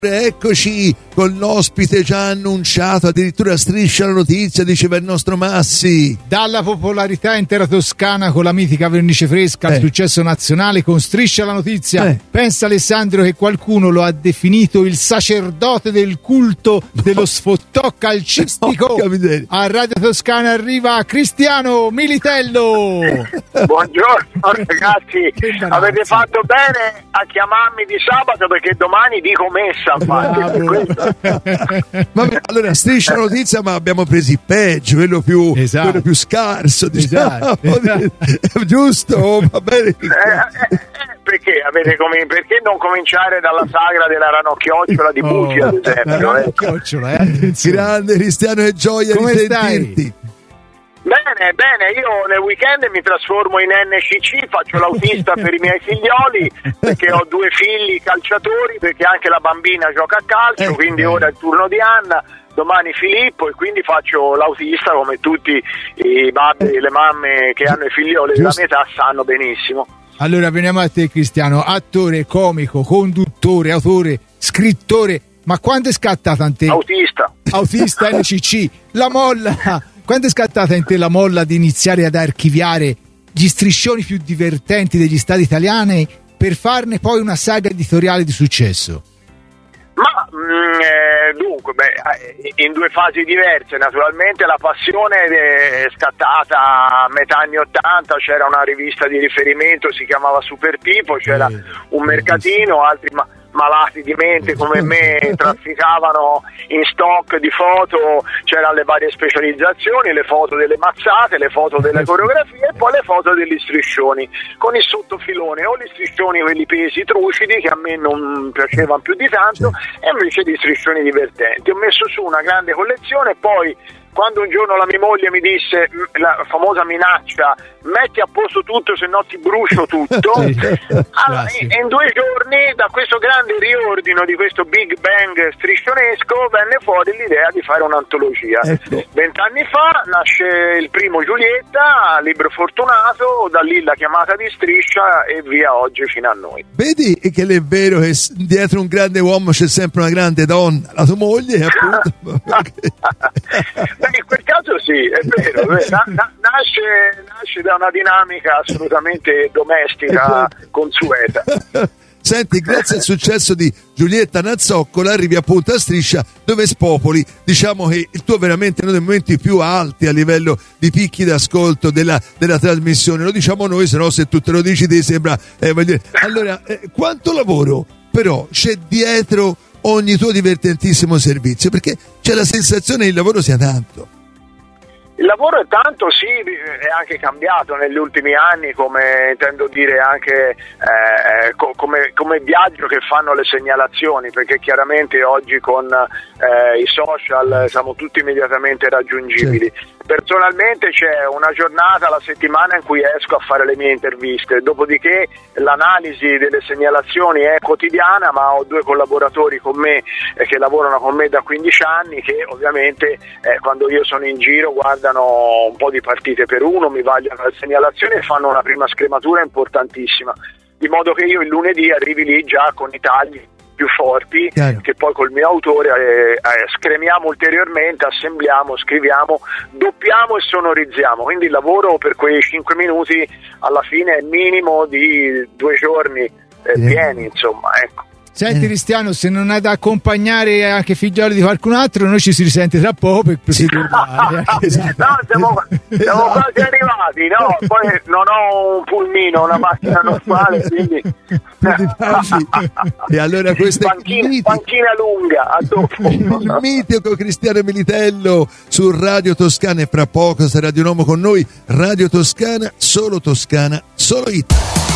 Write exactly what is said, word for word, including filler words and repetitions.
Eccoci con l'ospite già annunciato, addirittura Striscia la notizia, diceva il nostro Massi. Dalla popolarità intera Toscana con la mitica vernice fresca al eh. successo nazionale con Striscia la notizia. Eh. Pensa Alessandro che qualcuno lo ha definito il sacerdote del culto dello sfottò calcistico. A Radio Toscana arriva Cristiano Militello. Buongiorno ragazzi, avete fatto bene a chiamarmi di sabato perché domani dico messa. Vabbè, allora Striscia la notizia, ma abbiamo preso il peggio, quello più, esatto. quello più scarso, diciamo. Esatto. Giusto? Va bene. Eh, eh, perché, avete com- perché non cominciare dalla sagra della ranocchiocciola di Bucci, oh, ad esempio? Eh? Eh, Grande Cristiano, è gioia Come di sentirti. Stai? Bene, bene, io nel weekend mi trasformo in N C C, faccio l'autista per i miei figlioli perché ho due figli calciatori, perché anche la bambina gioca a calcio, quindi ora è il turno di Anna, domani Filippo, e quindi faccio l'autista come tutti i babbi e le mamme che hanno i figlioli della mia età sanno benissimo. Allora veniamo a te Cristiano, attore, comico, conduttore, autore, scrittore, ma quando è scattata in te? Autista. Autista N C C, la molla... Quando è scattata in te la molla di iniziare ad archiviare gli striscioni più divertenti degli stati italiani per farne poi una saga editoriale di successo? Ma mh, eh, dunque, beh, in due fasi diverse. Naturalmente la passione è scattata a metà anni ottanta, c'era una rivista di riferimento, si chiamava Super Pipo, c'era eh, un mercatino, altri... Ma- malati di mente come me trafficavano in stock di foto, c'erano le varie specializzazioni, le foto delle mazzate, le foto delle coreografie e poi le foto degli striscioni con il sottofilone, o gli striscioni quelli pesi trucidi che a me non piacevano più di tanto, e invece di striscioni divertenti. Ho messo su una grande collezione, poi quando un giorno la mia moglie mi disse la famosa minaccia, metti a posto tutto se no ti brucio tutto, allora, in due giorni da questo grande riordino di questo Big Bang striscionesco venne fuori l'idea di fare un'antologia. Vent'anni fa nasce il primo Giulietta, libro fortunato, da lì la chiamata di Striscia e via oggi fino a noi. Vedi che è vero che dietro un grande uomo c'è sempre una grande donna, la tua moglie appunto. Beh, in quel caso sì, è vero, na- na- nasce, nasce da una dinamica assolutamente domestica, consueta. Senti, grazie al successo di Giulietta Nazzoccola arrivi appunto a Striscia, dove spopoli, diciamo che il tuo è veramente uno dei momenti più alti a livello di picchi d'ascolto della, della trasmissione, lo diciamo noi, se no se tu te lo dici ti sembra eh, voglio dire. Allora, eh, quanto lavoro però c'è dietro ogni tuo divertentissimo servizio, perché c'è la sensazione che il lavoro sia tanto. Il lavoro è tanto, sì, è anche cambiato negli ultimi anni, come intendo dire anche eh, co- come, come viaggio che fanno le segnalazioni, perché chiaramente oggi con eh, i social siamo tutti immediatamente raggiungibili. Certo. Personalmente c'è una giornata alla settimana in cui esco a fare le mie interviste, dopodiché l'analisi delle segnalazioni è quotidiana, ma ho due collaboratori con me eh, che lavorano con me da quindici anni, che ovviamente eh, quando io sono in giro guardano un po' di partite per uno, mi vagliano le segnalazioni e fanno una prima scrematura importantissima, di modo che io il lunedì arrivi lì già con i tagli più forti, Chiaro. Che poi col mio autore eh, eh, scremiamo ulteriormente, assembliamo, scriviamo, doppiamo e sonorizziamo, quindi il lavoro per quei cinque minuti alla fine è minimo di due giorni eh, pieni, insomma, ecco. Senti Cristiano, se non hai da accompagnare anche figlioli di qualcun altro, noi ci si risente tra poco per proseguire. Esatto. No, siamo, siamo quasi arrivati, no? Poi non ho un pulmino, una macchina normale, quindi e allora questo panchina, è panchina lunga, a dopo. Il mitico Cristiano Militello su Radio Toscana, e fra poco sarà di nuovo con noi Radio Toscana, solo Toscana, solo It.